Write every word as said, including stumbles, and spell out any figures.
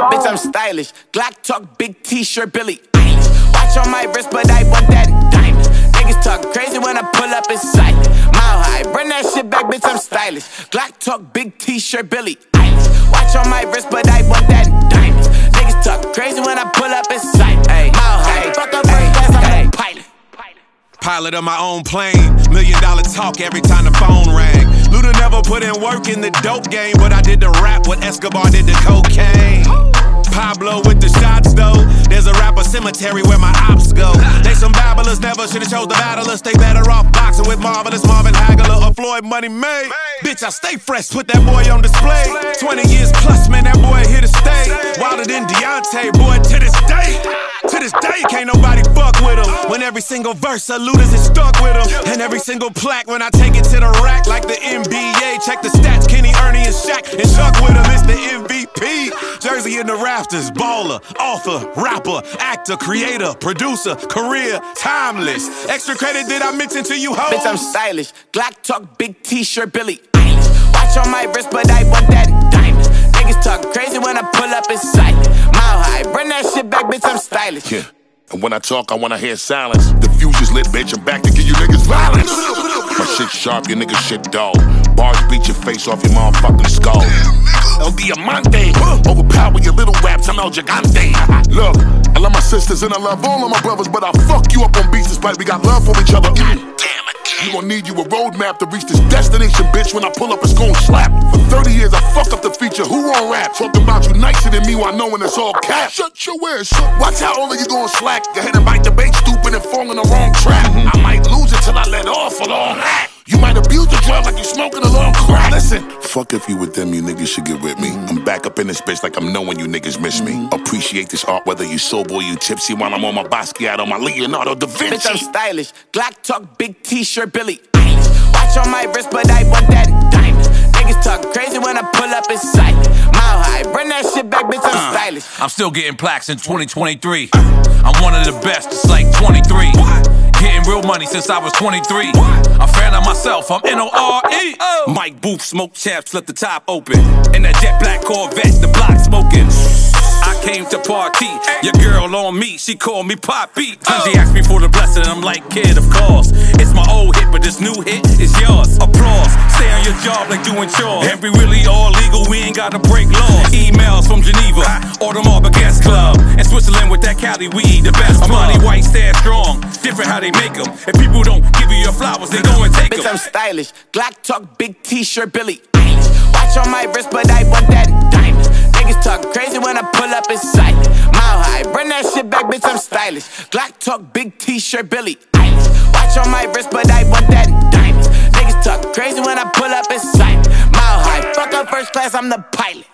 Bitch, I'm stylish. Glock talk, big t-shirt, Billy Eilish. Watch on my wrist, but I want that in diamonds. Niggas talk crazy when I pull up in sight. Mile high, run that shit back, bitch, I'm stylish. Glock talk, big t-shirt, Billy Eilish. Watch on my wrist, but I want that in diamonds. Niggas talk crazy when I pull up in sight. Mile high, fuck up first class, I'm a pilot. Pilot of my own plane, million dollar talk every time the phone rang. Luda never put in work in the dope game, but I did the rap what Escobar did the cocaine. Pablo with the shots though, there's a rapper cemetery where my ops go. They some babblers, never should've chose the battlers. They better off boxing with Marvelous Marvin Hagler or Floyd Money May. Bitch, I stay fresh, put that boy on display. twenty years plus, man, that boy here to stay. Wilder than Deontay, boy, to this day. To this day, can't nobody fuck with him. When every single verse of Luda's is stuck with him. And every single plaque when I take it to the rack. Like the N B A, check the stats, Kenny, Ernie, and Shaq. And Chuck with him, it's the M V P. Jersey in the rafters, baller, author, rapper, actor, creator, producer, career, timeless. Extra credit did I mention to you, hoes? Bitch, I'm stylish. Glock talk, big t-shirt, Billy Eilish. Watch on my wrist, but I want that in diamonds. Niggas talk crazy when I pull up in sight. Mile high, run that shit back, bitch, I'm stylish. Yeah. And when I talk, I wanna hear silence. The future's lit, bitch, I'm back to give you niggas violence. My shit sharp, your niggas shit dull. Bars beat your face off your motherfucking skull. El Diamante, overpower your little raps, I'm El Gigante. Look, I love my sisters and I love all of my brothers, but I fuck you up on beats despite we got love for each other. God damn it. You gon' need you a roadmap to reach this destination, bitch. When I pull up, it's gon' slap. For thirty years, I fuck up the feature. Who on rap? Talking about you nicer than me while knowing it's all cap. Shut your ass up. Watch how all of you gon' slack. Go ahead and bite the bait, stupid, and fall in the wrong trap. I might lose it till I let off a long hat. You might abuse the drug like you smoking a long crack. Listen, fuck if you with them, you niggas should get with me. I'm back up in this bitch like I'm knowing you niggas miss me. Appreciate this art whether you sober or you tipsy while I'm on my Basquiat on my Leonardo da Vinci. Bitch, I'm stylish. Glock talk, big t-shirt, Billy Eilish. Watch on my wrist, but I want that in diamonds. Niggas talk crazy when I pull up in sight. Mile high, run that shit back, bitch, I'm uh, stylish. I'm still getting plaques in twenty twenty-three. I'm one of the best, it's like twenty-three. Getting real money since I was twenty-three. I'm fan of myself, I'm N O R E. Oh. Mike Booth, smoke chaps, left the top open. In that jet black Corvette, the block smoking. I came to party, your girl on me, she called me Poppy. Oh. She asked me for the blessing, I'm like, kid, of course. It's my old hit, but this new hit is yours. Applause, stay on your job like doing chores. And we really all legal, we ain't gotta break laws. Emails from Geneva, or the Marble Gas Club. In Switzerland with that Cali weed, the best. Money white, stand strong, different how they make them. If people don't give you your flowers, they go and take them. Bitch, I'm stylish, Glock talk, big t-shirt, Billy Eilish. Watch on my wrist, but I want that in diamonds. Niggas talk crazy when I pull up in sight. Mile high, run that shit back, bitch, I'm stylish. Glock talk, big t-shirt, Billy Eilish. Watch on my wrist, but I want that in diamonds. Niggas talk crazy when I pull up in sight. Mile high, fuck up first class, I'm the pilot.